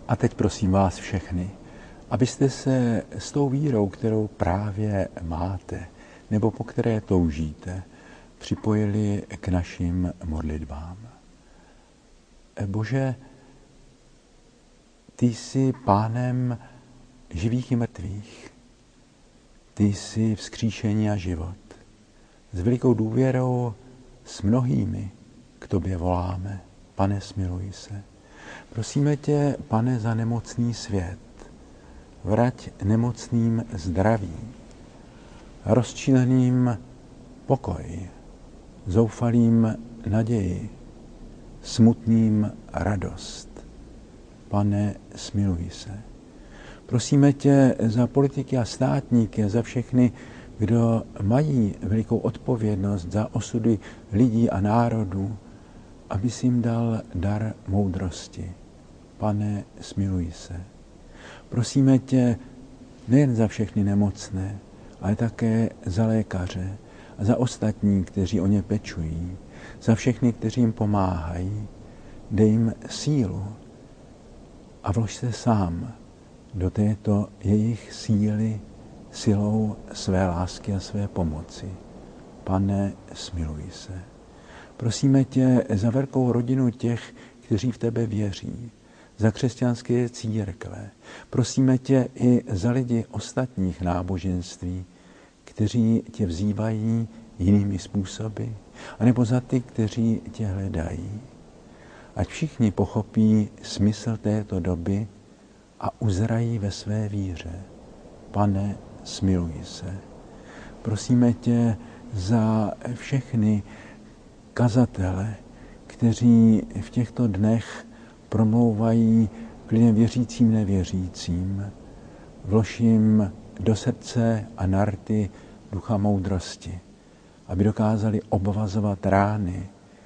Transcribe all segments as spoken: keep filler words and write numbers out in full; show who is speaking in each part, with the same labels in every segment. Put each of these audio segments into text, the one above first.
Speaker 1: A teď prosím vás všechny, abyste se s tou vírou, kterou právě máte, nebo po které toužíte, připojili k našim modlitbám. Bože, ty jsi pánem živých i mrtvých. Ty jsi vzkříšení a život. S velikou důvěrou s mnohými k tobě voláme. Pane, smiluj se. Prosíme tě, Pane, za nemocný svět. Vrať nemocným zdraví, rozčileným pokoj, zoufalým naději, smutným radost. Pane, smiluj se. Prosíme tě za politiky a státníky, za všechny, kdo mají velikou odpovědnost za osudy lidí a národů, aby jsi jim dal dar moudrosti. Pane, smiluj se. Prosíme tě nejen za všechny nemocné, ale také za lékaře a za ostatní, kteří o ně pečují, za všechny, kteří jim pomáhají. Dej jim sílu a vlož se sám do této jejich síly silou své lásky a své pomoci. Pane, smiluj se. Prosíme tě za velkou rodinu těch, kteří v tebe věří, za křesťanské církve. Prosíme tě i za lidi ostatních náboženství, kteří tě vzývají jinými způsoby, anebo za ty, kteří tě hledají. Ať všichni pochopí smysl této doby a uzrají ve své víře. Pane, smiluj se. Prosíme tě za všechny kazatele, kteří v těchto dnech promlouvají k lidem věřícím, nevěřícím. Vlož jim do srdce a na rty ducha moudrosti, aby dokázali obvazovat rány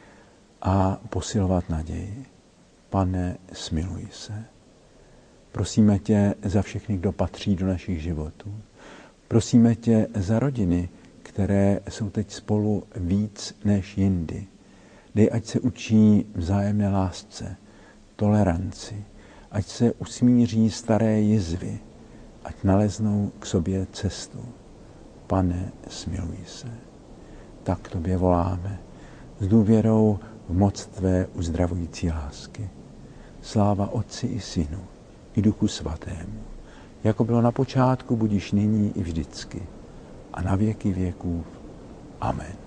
Speaker 1: a posilovat naději. Pane, smiluj se. Prosíme tě za všechny, kdo patří do našich životů. Prosíme tě za rodiny, které jsou teď spolu víc než jindy. Dej, ať se učí vzájemné lásce, toleranci, ať se usmíří staré jizvy, ať naleznou k sobě cestu. Pane, smiluj se. Tak k tobě voláme s důvěrou v moc tvé uzdravující lásky. Sláva Otci i Synu i Duchu Svatému, jako bylo na počátku, budiž nyní i vždycky a na věky věků. Amen.